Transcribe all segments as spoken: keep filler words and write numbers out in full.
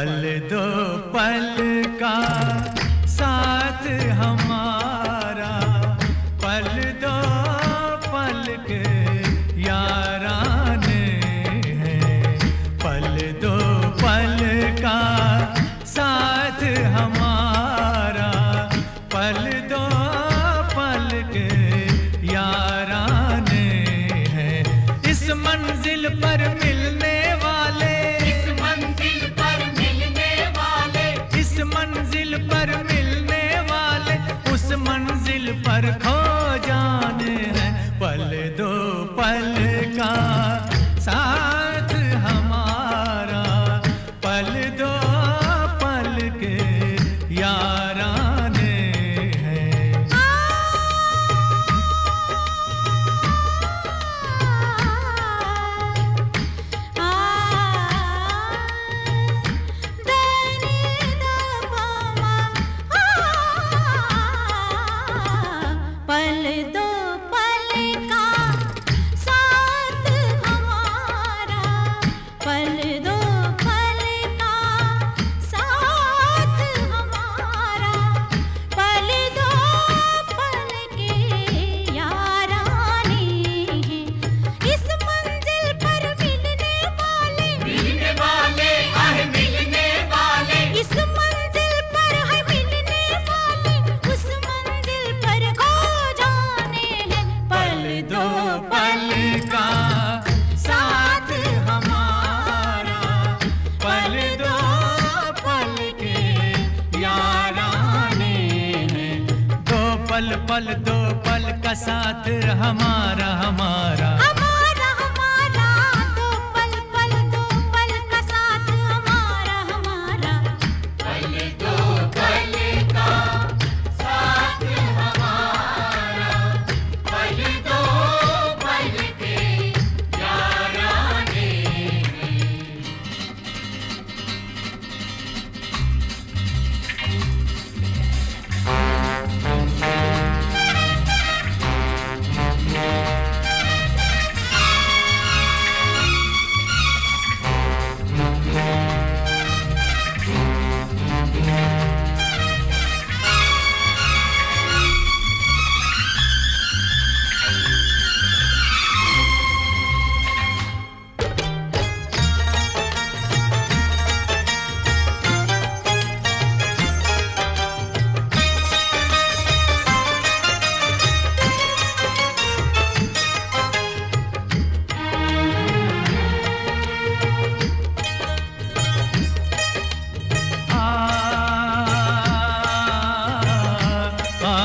पल दो पल का साथ हमारा, पल दो पल के याराने हैं। पल दो पल का साथ हमारा, पल दो पल के याराने हैं। इस मंजिल पर मिलने वाले, इस मंजिल पर मिलने वाले, इस मंजिल पर मिलने वाले, उस मंजिल पर खो जाने हैं। पल दो पल का साथ हमारा, पल दो पल के याराने हैं। पल दो पल का साथ हमारा, पल दो पल का साथ हमारा, पल दो पल के याराने हैं। इस मंजिल पर मिलने वाले, मिलने वाले, आह मिलने वाले, इस मंजिल पर है मिलने वाले, उस मंजिल पर खो जाने हैं। पल दो पल का साथ हमारा, पल दो पल के याराने हैं। दो पल पल दो पल का साथ हमारा, हमारा हमारा हमारा, दो पल पल दो पल का साथ हमारा, हमारा पल दो पल का साथ हमारा, पल दो पल के याराने हैं। आ, आ,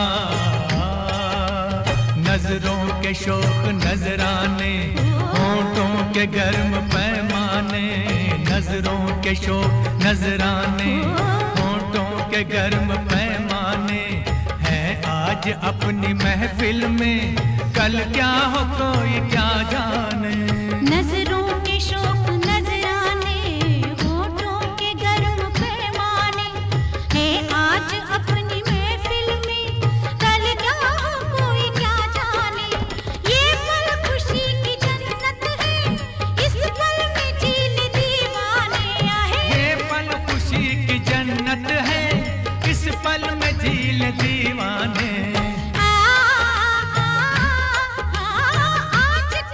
नजरों के शौक नजराने, होंठों के गर्म पैमाने, नजरों के शौक नजराने, होंठों के गर्म पैमाने हैं आज अपनी महफिल में। कल क्या हो कोई क्या जाने। नजरों के शौक नजराने, होठों के गर्म पैमाने हैं आज अपनी महफिल में। कल क्या हो कोई क्या जाने। ये पल खुशी की जन्नत है, इस पल में झील दीवाने आहे। ये पल खुशी की जन्नत है, इस पल में झील दीवाने। आ, आ, आ, आज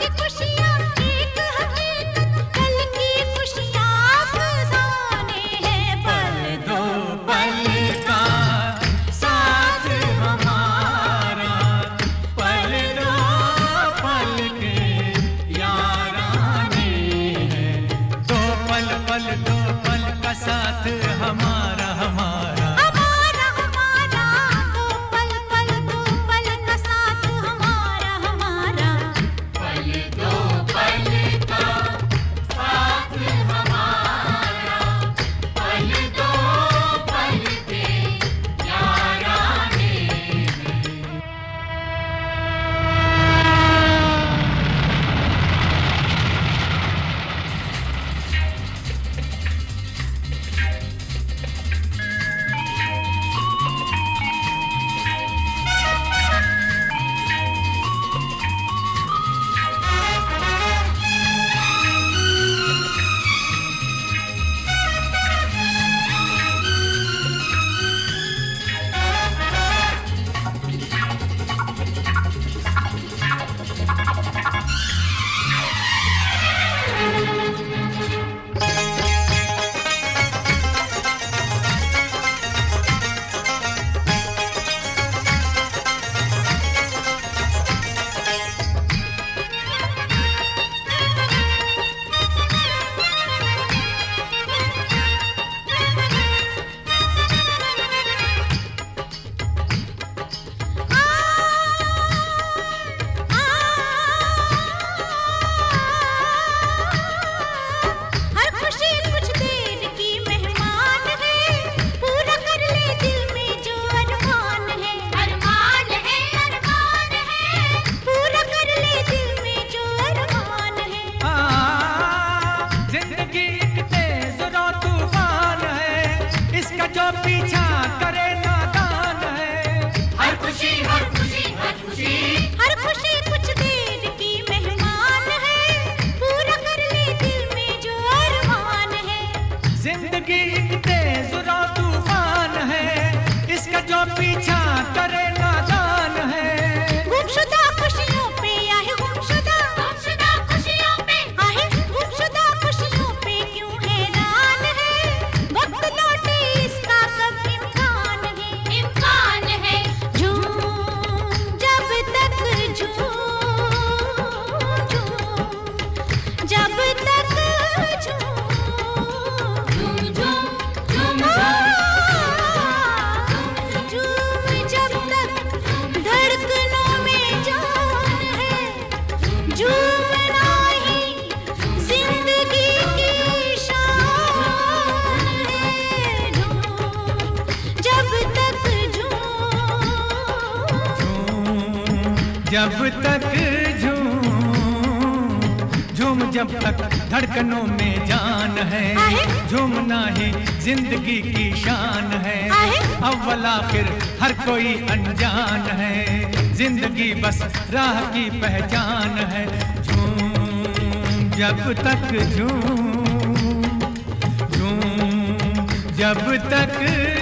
जब तक झूम झूम जब तक धड़कनों में जान है, झूमना ही जिंदगी की शान है। अव्वल आखिर हर कोई अनजान है, जिंदगी बस राह की पहचान है। झूम जब तक झूम झूम जब तक